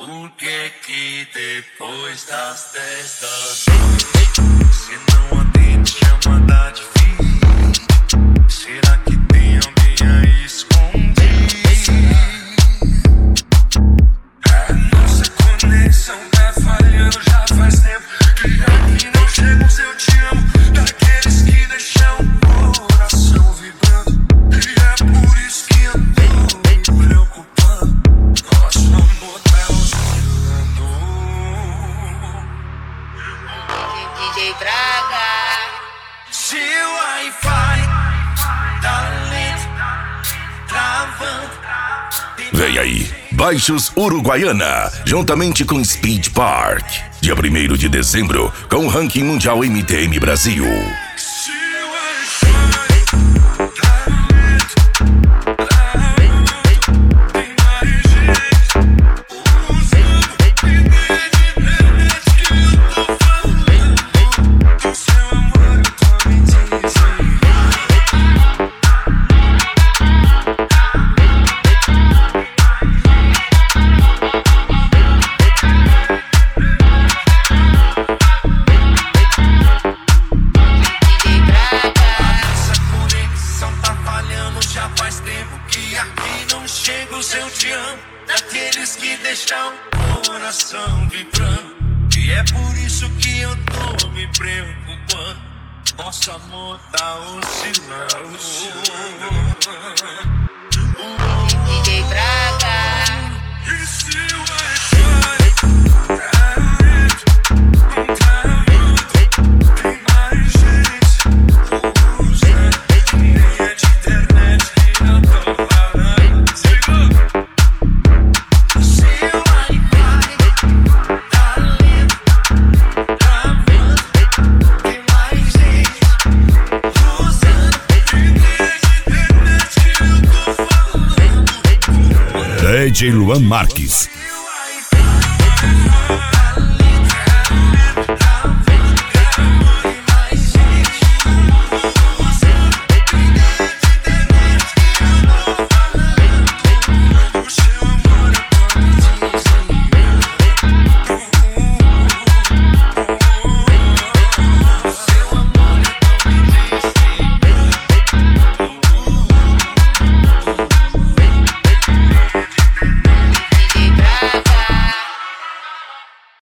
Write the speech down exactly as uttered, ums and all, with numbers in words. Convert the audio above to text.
Por que que depois das dez da noite você não atende chamada de vídeo? Será que tem alguém aí escondido? A nossa conexão tá falhando já faz tempo. E aqui não chega o seu te amo, daqueles que deixam o coração vibrando. E é por isso que eu tô me preocupando. Nosso amor tá oscilando. D J Braga. Seu Wi-Fi tá lento, travando. Vem aí, Baixos Uruguaiana, juntamente com Speed Park. Dia primeiro de dezembro, com o ranking mundial M T M Brasil. Eu te amo, daqueles que deixam o coração vibrando. E é por isso que eu tô me preocupando. Nosso amor tá oscilando. D J Braga. E se o Wi-Fi tá lento, travando, tem mais gente usando linha de internet que eu tô falando. D J Luan Marques,